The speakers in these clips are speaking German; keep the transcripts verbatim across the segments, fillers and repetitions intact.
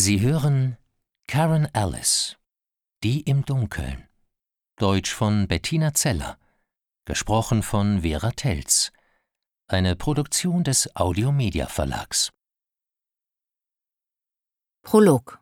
Sie hören Karen Alice, Die im Dunkeln, Deutsch von Bettina Zeller, gesprochen von Vera Telz, eine Produktion des Audio-Media Verlags. Prolog.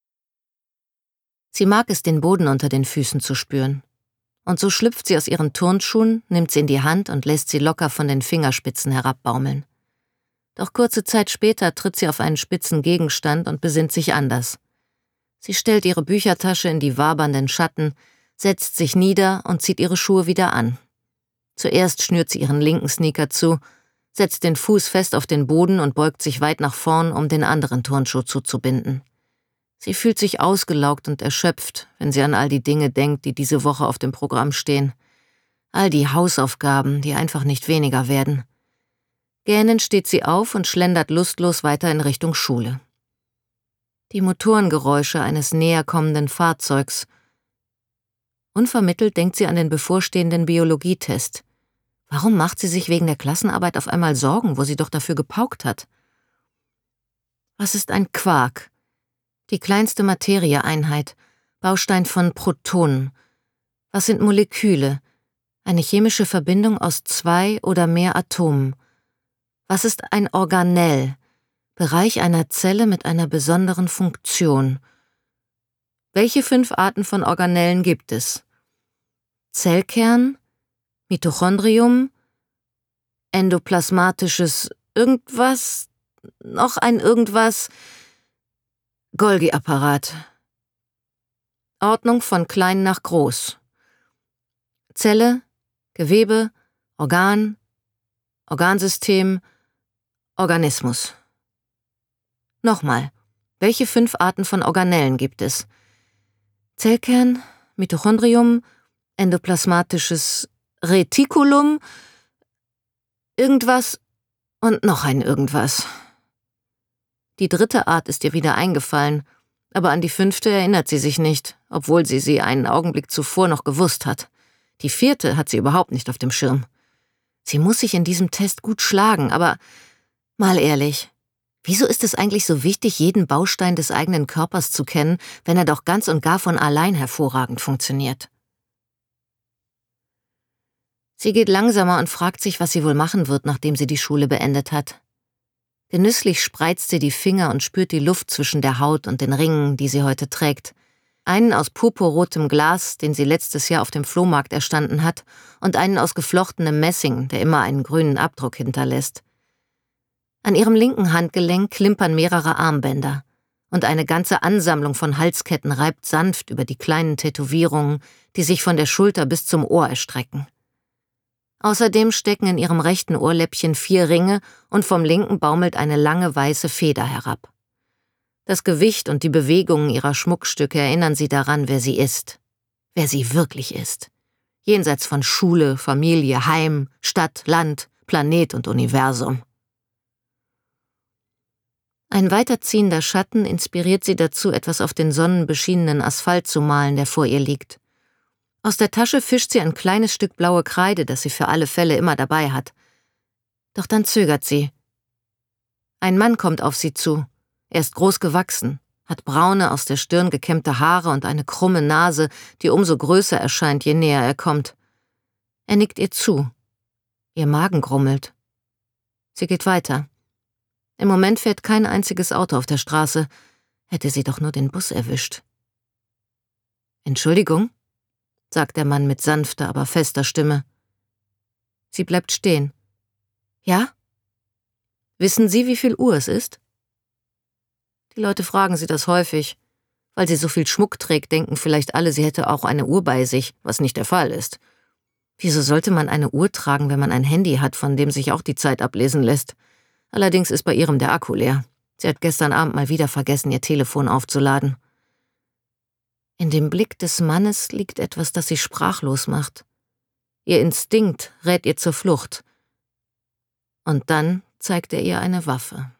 Sie mag es, den Boden unter den Füßen zu spüren. Und so schlüpft sie aus ihren Turnschuhen, nimmt sie in die Hand und lässt sie locker von den Fingerspitzen herabbaumeln. Doch kurze Zeit später tritt sie auf einen spitzen Gegenstand und besinnt sich anders. Sie stellt ihre Büchertasche in die wabernden Schatten, setzt sich nieder und zieht ihre Schuhe wieder an. Zuerst schnürt sie ihren linken Sneaker zu, setzt den Fuß fest auf den Boden und beugt sich weit nach vorn, um den anderen Turnschuh zuzubinden. Sie fühlt sich ausgelaugt und erschöpft, wenn sie an all die Dinge denkt, die diese Woche auf dem Programm stehen. All die Hausaufgaben, die einfach nicht weniger werden. Gähnend steht sie auf und schlendert lustlos weiter in Richtung Schule. Die Motorengeräusche eines näher kommenden Fahrzeugs. Unvermittelt denkt sie an den bevorstehenden Biologietest. Warum macht sie sich wegen der Klassenarbeit auf einmal Sorgen, wo sie doch dafür gepaukt hat? Was ist ein Quark? Die kleinste Materieeinheit, Baustein von Protonen. Was sind Moleküle? Eine chemische Verbindung aus zwei oder mehr Atomen. Was ist ein Organell? Bereich einer Zelle mit einer besonderen Funktion. Welche fünf Arten von Organellen gibt es? Zellkern, Mitochondrium, endoplasmatisches irgendwas, noch ein irgendwas, Golgi-Apparat. Ordnung von klein nach groß. Zelle, Gewebe, Organ, Organsystem, Organismus. Nochmal, welche fünf Arten von Organellen gibt es? Zellkern, Mitochondrium, endoplasmatisches Retikulum, irgendwas und noch ein irgendwas. Die dritte Art ist ihr wieder eingefallen, aber an die fünfte erinnert sie sich nicht, obwohl sie sie einen Augenblick zuvor noch gewusst hat. Die vierte hat sie überhaupt nicht auf dem Schirm. Sie muss sich in diesem Test gut schlagen, aber mal ehrlich, wieso ist es eigentlich so wichtig, jeden Baustein des eigenen Körpers zu kennen, wenn er doch ganz und gar von allein hervorragend funktioniert? Sie geht langsamer und fragt sich, was sie wohl machen wird, nachdem sie die Schule beendet hat. Genüsslich spreizt sie die Finger und spürt die Luft zwischen der Haut und den Ringen, die sie heute trägt. Einen aus purpurrotem Glas, den sie letztes Jahr auf dem Flohmarkt erstanden hat, und einen aus geflochtenem Messing, der immer einen grünen Abdruck hinterlässt. An ihrem linken Handgelenk klimpern mehrere Armbänder, und eine ganze Ansammlung von Halsketten reibt sanft über die kleinen Tätowierungen, die sich von der Schulter bis zum Ohr erstrecken. Außerdem stecken in ihrem rechten Ohrläppchen vier Ringe und vom linken baumelt eine lange weiße Feder herab. Das Gewicht und die Bewegungen ihrer Schmuckstücke erinnern sie daran, wer sie ist. Wer sie wirklich ist. Jenseits von Schule, Familie, Heim, Stadt, Land, Planet und Universum. Ein weiterziehender Schatten inspiriert sie dazu, etwas auf den sonnenbeschienenen Asphalt zu malen, der vor ihr liegt. Aus der Tasche fischt sie ein kleines Stück blaue Kreide, das sie für alle Fälle immer dabei hat. Doch dann zögert sie. Ein Mann kommt auf sie zu. Er ist groß gewachsen, hat braune, aus der Stirn gekämmte Haare und eine krumme Nase, die umso größer erscheint, je näher er kommt. Er nickt ihr zu. Ihr Magen grummelt. Sie geht weiter. Im Moment fährt kein einziges Auto auf der Straße. Hätte sie doch nur den Bus erwischt. »Entschuldigung«, sagt der Mann mit sanfter, aber fester Stimme. Sie bleibt stehen. »Ja? Wissen Sie, wie viel Uhr es ist?« Die Leute fragen sie das häufig. Weil sie so viel Schmuck trägt, denken vielleicht alle, sie hätte auch eine Uhr bei sich, was nicht der Fall ist. Wieso sollte man eine Uhr tragen, wenn man ein Handy hat, von dem sich auch die Zeit ablesen lässt? Allerdings ist bei ihrem der Akku leer. Sie hat gestern Abend mal wieder vergessen, ihr Telefon aufzuladen. In dem Blick des Mannes liegt etwas, das sie sprachlos macht. Ihr Instinkt rät ihr zur Flucht. Und dann zeigt er ihr eine Waffe.